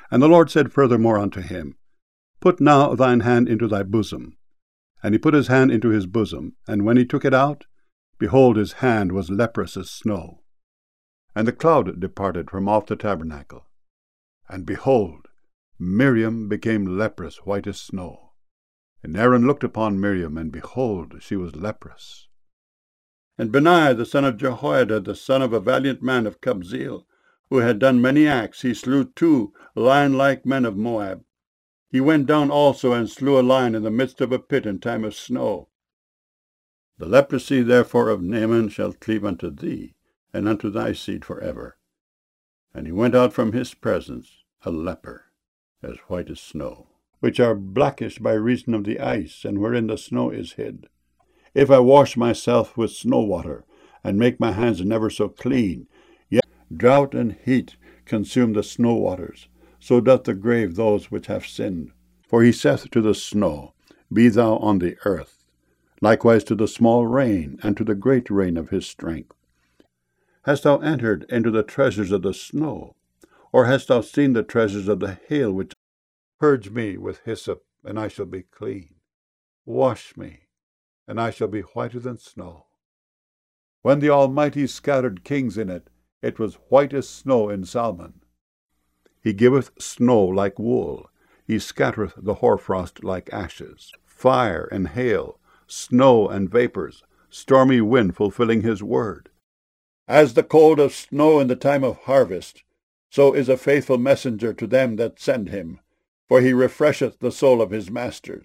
And the Lord said furthermore unto him, Put now thine hand into thy bosom. And he put his hand into his bosom, and when he took it out, behold, his hand was leprous as snow. And the cloud departed from off the tabernacle. And behold, Miriam became leprous, white as snow. And Aaron looked upon Miriam, and behold, she was leprous. And Benaiah the son of Jehoiada, the son of a valiant man of Kabzeel, who had done many acts, he slew 2 lion-like men of Moab. He went down also and slew a lion in the midst of a pit in time of snow. The leprosy therefore of Naaman shall cleave unto thee, and unto thy seed forever. And he went out from his presence, a leper, as white as snow, which are blackish by reason of the ice, and wherein the snow is hid. If I wash myself with snow water, and make my hands never so clean, yet drought and heat consume the snow waters, so doth the grave those which have sinned. For he saith to the snow, Be thou on the earth, likewise to the small rain, and to the great rain of his strength. Hast thou entered into the treasures of the snow, or hast thou seen the treasures of the hail, which purge me with hyssop, and I shall be clean? Wash me, and I shall be whiter than snow. When the Almighty scattered kings in it, it was white as snow in Salmon. He giveth snow like wool, he scattereth the hoarfrost like ashes, fire and hail, snow and vapors, stormy wind fulfilling his word. As the cold of snow in the time of harvest, so is a faithful messenger to them that send him, for he refresheth the soul of his masters.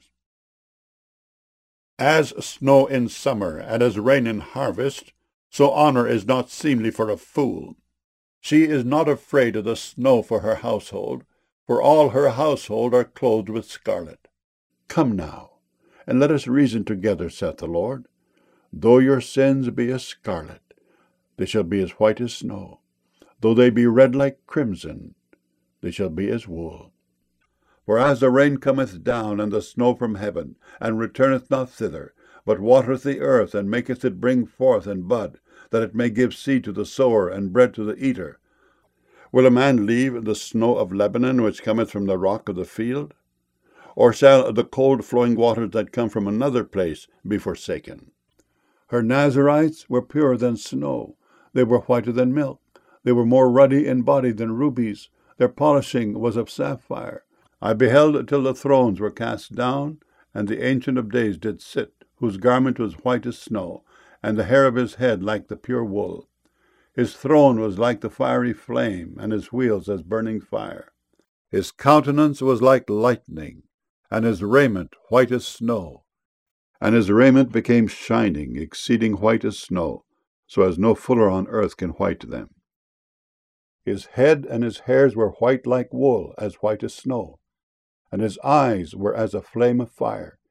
As snow in summer, and as rain in harvest, so honor is not seemly for a fool. She is not afraid of the snow for her household, for all her household are clothed with scarlet. Come now, and let us reason together, saith the Lord. Though your sins be as scarlet, they shall be as white as snow. Though they be red like crimson, they shall be as wool. For as the rain cometh down, and the snow from heaven, and returneth not thither, but watereth the earth, and maketh it bring forth and bud, that it may give seed to the sower, and bread to the eater, will a man leave the snow of Lebanon, which cometh from the rock of the field? Or shall the cold flowing waters that come from another place be forsaken? Her Nazarites were purer than snow. They were whiter than milk. They were more ruddy in body than rubies. Their polishing was of sapphire. I beheld till the thrones were cast down, and the Ancient of Days did sit, whose garment was white as snow, and the hair of his head like the pure wool. His throne was like the fiery flame, and his wheels as burning fire. His countenance was like lightning, and his raiment white as snow. And his raiment became shining, exceeding white as snow, so as no fuller on earth can white them. His head and his hairs were white like wool, as white as snow, and his eyes were as a flame of fire.